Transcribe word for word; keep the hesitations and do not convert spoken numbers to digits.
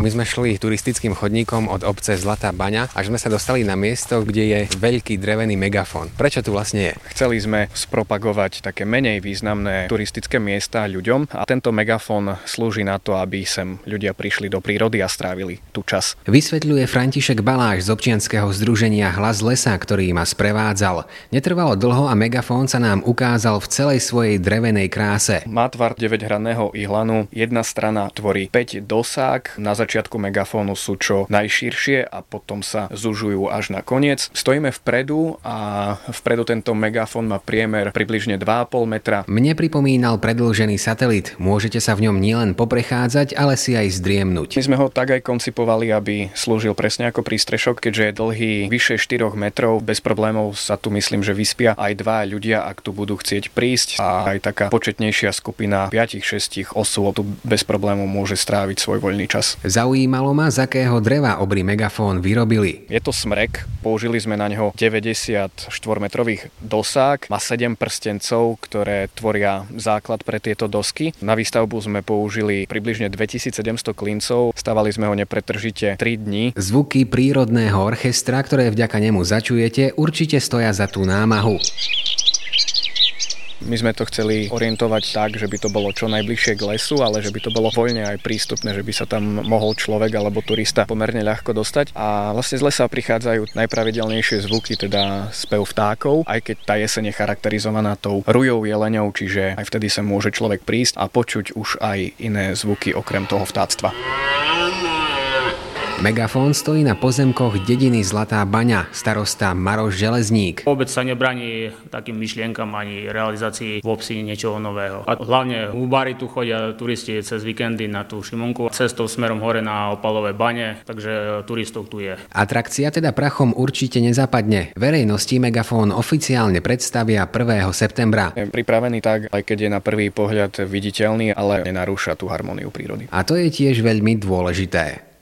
My sme šli turistickým chodníkom od obce Zlatá Baňa, až sme sa dostali na miesto, kde je veľký drevený megafón. Prečo tu vlastne je? Chceli sme spropagovať také menej významné turistické miesta ľuďom a tento megafón slúži na to, aby sem ľudia prišli do prírody a strávili tú čas. Vysvetľuje František Baláš z občianskeho združenia Hlas lesa, ktorý ma sprevádzal. Netrvalo dlho a megafón sa nám ukázal v celej svojej drevenej kráse. Má tvar deväťhranného ihlanu, jedna strana tvorí päť dosák, na začiatku megafónu sú čo najširšie a potom sa zužujú až na koniec. Stojíme vpredu a vpredu tento megafón má priemer približne dva a pol metra. Mne pripomínal predĺžený satelit. Môžete sa v ňom nielen poprechádzať, ale si aj zdriemnuť. My sme ho tak aj koncipovali, aby slúžil presne ako prístrešok, keďže je dlhý vyše štyroch metrov. Bez problémov sa tu myslím, že vyspia aj dva ľudia, ak tu budú chcieť prísť, a aj taká početnejšia skupina päť šesť osôb tu bez problémov môže stráviť svoj voľný čas. Zaujímalo ma, z akého dreva obrý megafón vyrobili. Je to smrek, použili sme na neho deväťdesiat štvormetrových dosák, má sedem prstencov, ktoré tvoria základ pre tieto dosky. Na výstavbu sme použili približne dvetisícsedemsto klincov, stavali sme ho nepretržite tri dni. Zvuky prírodného orchestra, ktoré vďaka nemu začujete, určite stoja za tú námahu. My sme to chceli orientovať tak, že by to bolo čo najbližšie k lesu, ale že by to bolo voľne aj prístupné, že by sa tam mohol človek alebo turista pomerne ľahko dostať. A vlastne z lesa prichádzajú najpravidelnejšie zvuky, teda spev vtákov, aj keď tá jeseň je charakterizovaná tou rujou jeleňou, čiže aj vtedy sa môže človek prísť a počuť už aj iné zvuky okrem toho vtáctva. Megafón stojí na pozemkoch dediny Zlatá Baňa, starosta Maroš Železník. Vôbec sa nebraní takým myšlienkam ani realizácii v obci niečoho nového. A hlavne hubári tu chodia, turisti cez víkendy na tú Šimonku, cestou smerom hore na Opalové bane, takže turistov tu je. Atrakcia teda prachom určite nezapadne. Verejnosti megafón oficiálne predstavia prvého septembra. Je pripravený tak, aj keď je na prvý pohľad viditeľný, ale nenarúša tú harmóniu prírody. A to je tiež veľmi dôležité.